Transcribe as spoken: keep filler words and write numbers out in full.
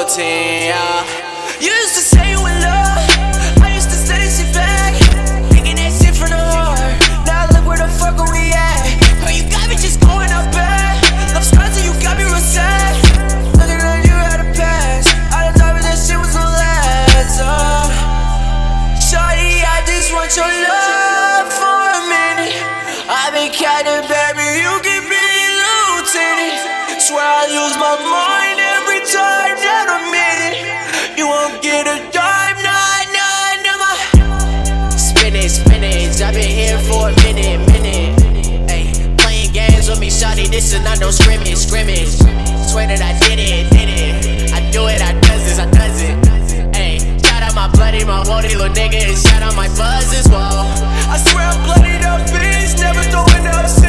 routine, yeah. You used to say you in love, I used to say that shit back, thinking that shit from the heart. Now look where the fuck are we at? Girl, you got me just going out bad. Love scars and you got me real sad. Looking like you had a pass. I thought that shit was gonna last. Oh, shawty, I just want your love for a minute. I've been counting, baby, you keep me lieutenant. Swear I lose my mind every time that I'm in it. You won't get a dime, nah, nah, nah, my spinach, spinach, I've been here for a minute, minute. Ayy, playing games with me, shawty, this is not no scrimmage, scrimmage. Swear that I did it, did it. I do it, I does this, I does it. Ayy, shout out my bloody, my woody little nigga, and shout out my buzz as well. I swear I'm bloodied up, bitch, never throwing up.